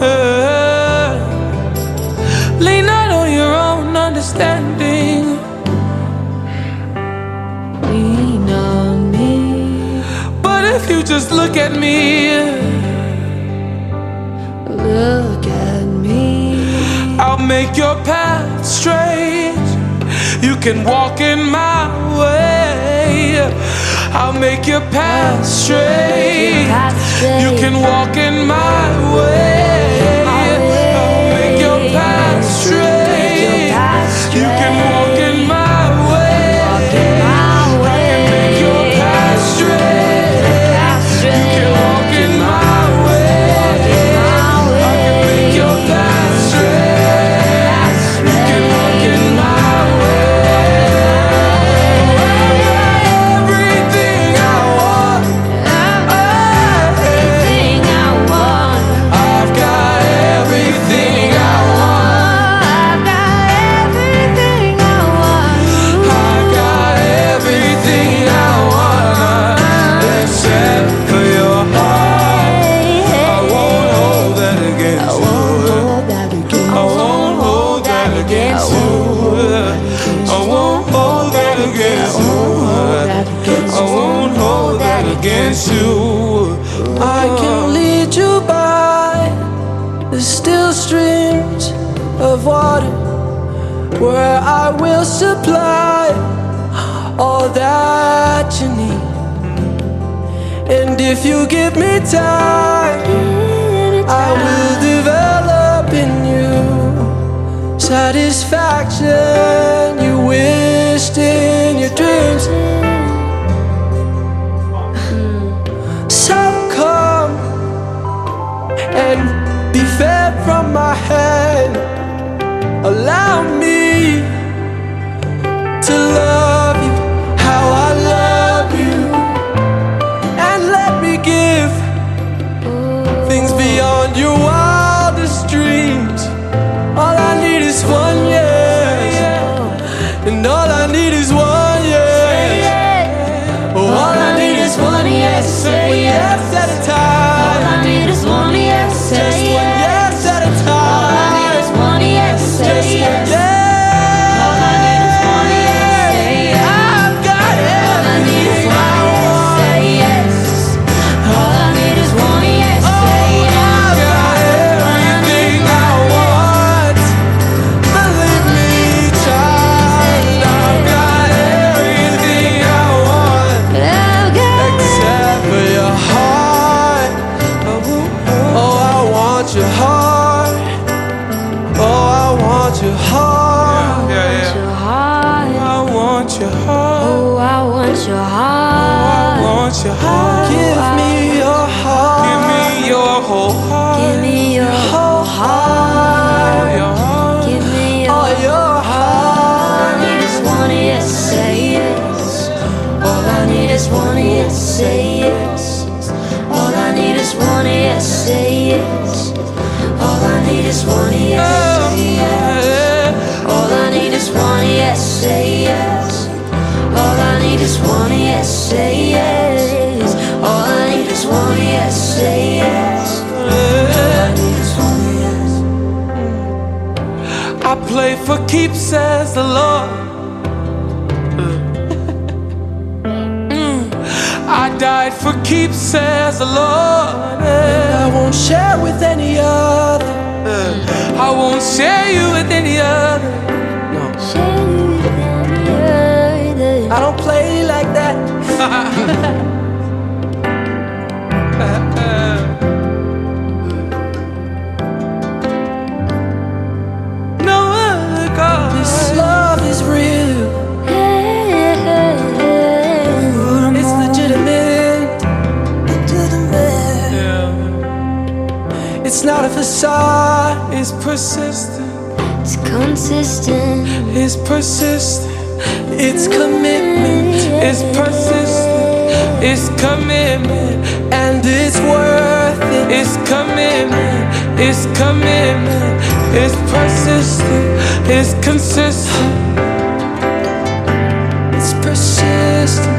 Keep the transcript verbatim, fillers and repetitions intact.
Lean not on your own understanding. Lean on me. But if you just look at me, look at me, I'll make your path straight. You can walk in my way. I'll make your path straight. You can walk in my way. I'll make your path straight. You can walk in my way. I can make your path straight. You can walk in my way. I can make your path straight. You can walk in my way. Everything I want, everything I want. I've got everything I want. I've got everything I want. I've got everything I want, except for your heart. I won't hold that against you. I won't hold that against you. I won't hold that against you. I won't hold that against you. I can lead you by the still streams of water, where I will supply all that you need. And if you give me time, I will develop in you satisfaction you wished in your dreams. So come and be fed from my hand. Allow me to love you how I love you, and let me give things beyond your wildest dreams. All I need is one yes, and all I need is one yes. Oh, all I need is one yes, one yes at a time. All I need is one yes, Just say one yes. yes at a All I need time. is one yes, Just say one yes. yes. All I need is one yes, say yes. I've got All I need is everything I one yes, want. say yes. All I need is one yes, say Oh, yes. I've got everything I want. Believe me, child, I've got everything I want, I've got except for your heart. Oh, I want your heart. Oh, I want your heart. your heart. I want your heart. Oh, I want your heart. I want your heart. Give me your heart. Give me your whole heart. Give me your whole heart. Your heart. Give me your All your All heart. I need is one yes, say yes. All I need is one yes, say yes. All I need is one yes, say yes. All I need is one yes, say yes. All I need is one yes, say yes. All I need is one yes, say yes. All I need is one yes, say yes. All I need is one yes. I play for keeps, says the Lord. Mm. I died for keeps, says the Lord. I won't share with any other. I won't share you with any other. No, I don't play like that. No other God. This love is real. It's legitimate. Yeah. It's not a facade. It's persistent. It's consistent. It's persistent. It's commitment. It's persistent. It's commitment. And it's worth it. It's commitment. It's commitment. It's persistent. It's consistent. It's persistent.